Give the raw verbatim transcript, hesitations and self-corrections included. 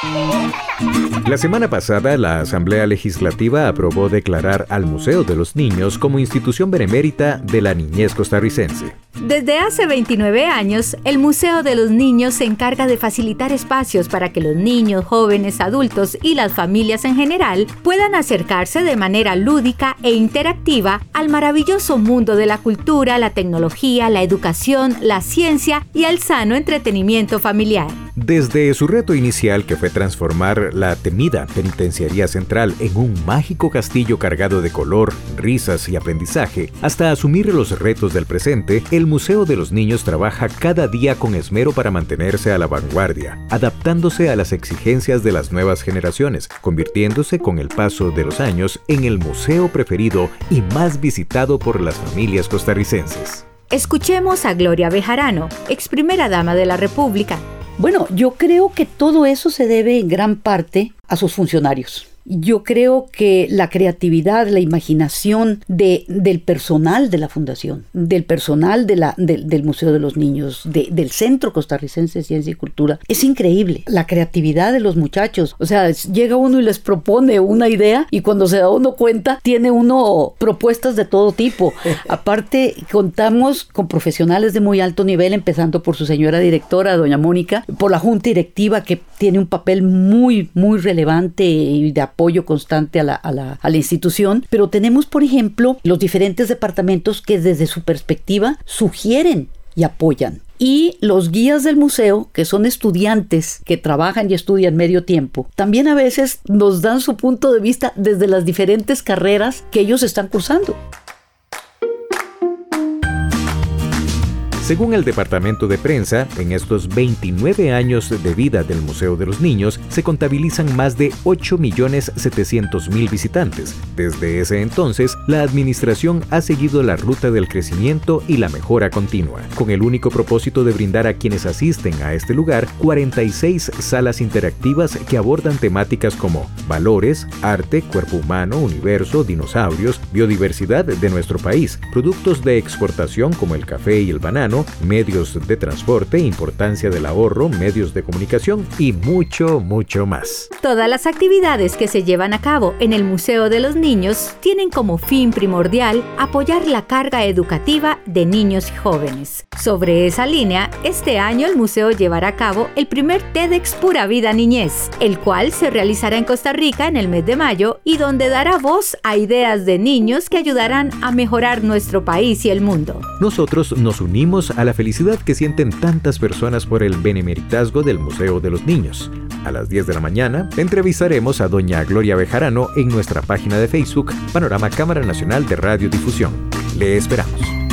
La semana pasada, la Asamblea Legislativa aprobó declarar al Museo de los Niños como institución benemérita de la niñez costarricense. Desde hace veintinueve años, el Museo de los Niños se encarga de facilitar espacios para que los niños, jóvenes, adultos y las familias en general puedan acercarse de manera lúdica e interactiva al maravilloso mundo de la cultura, la tecnología, la educación, la ciencia y el sano entretenimiento familiar. Desde su reto inicial, que fue transformar la temida Penitenciaría Central en un mágico castillo cargado de color, risas y aprendizaje, hasta asumir los retos del presente, el Museo de los Niños trabaja cada día con esmero para mantenerse a la vanguardia, adaptándose a las exigencias de las nuevas generaciones, convirtiéndose con el paso de los años en el museo preferido y más visitado por las familias costarricenses. Escuchemos a Gloria Bejarano, ex primera dama de la República. Bueno, yo creo que todo eso se debe en gran parte a sus funcionarios. Yo creo que la creatividad, la imaginación de, del personal de la Fundación, del personal de la, de, del Museo de los Niños, de, del Centro Costarricense de Ciencia y Cultura, es increíble. La creatividad de los muchachos. O sea, llega uno y les propone una idea y cuando se da uno cuenta, tiene uno propuestas de todo tipo. Aparte, contamos con profesionales de muy alto nivel, empezando por su señora directora, doña Mónica, por la Junta Directiva, que tiene un papel muy, muy relevante y de apoyo constante a la, a la, a la institución, pero tenemos, por ejemplo, los diferentes departamentos que desde su perspectiva sugieren y apoyan. Y los guías del museo, que son estudiantes que trabajan y estudian medio tiempo, también a veces nos dan su punto de vista desde las diferentes carreras que ellos están cursando. Según el Departamento de Prensa, en estos veintinueve años de vida del Museo de los Niños, se contabilizan más de ocho millones setecientos mil visitantes. Desde ese entonces, la administración ha seguido la ruta del crecimiento y la mejora continua, con el único propósito de brindar a quienes asisten a este lugar cuarenta y seis salas interactivas que abordan temáticas como valores, arte, cuerpo humano, universo, dinosaurios, biodiversidad de nuestro país, productos de exportación como el café y el banano, medios de transporte, importancia del ahorro, medios de comunicación y mucho, mucho más. Todas las actividades que se llevan a cabo en el Museo de los Niños tienen como fin primordial apoyar la carga educativa de niños y jóvenes. Sobre esa línea, este año el museo llevará a cabo el primer TEDx Pura Vida Niñez, el cual se realizará en Costa Rica en el mes de mayo y donde dará voz a ideas de niños que ayudarán a mejorar nuestro país y el mundo. Nosotros nos unimos a la felicidad que sienten tantas personas por el benemeritazgo del Museo de los Niños. A las diez de la mañana, entrevistaremos a doña Gloria Bejarano en nuestra página de Facebook, Panorama Cámara Nacional de Radiodifusión. Le esperamos.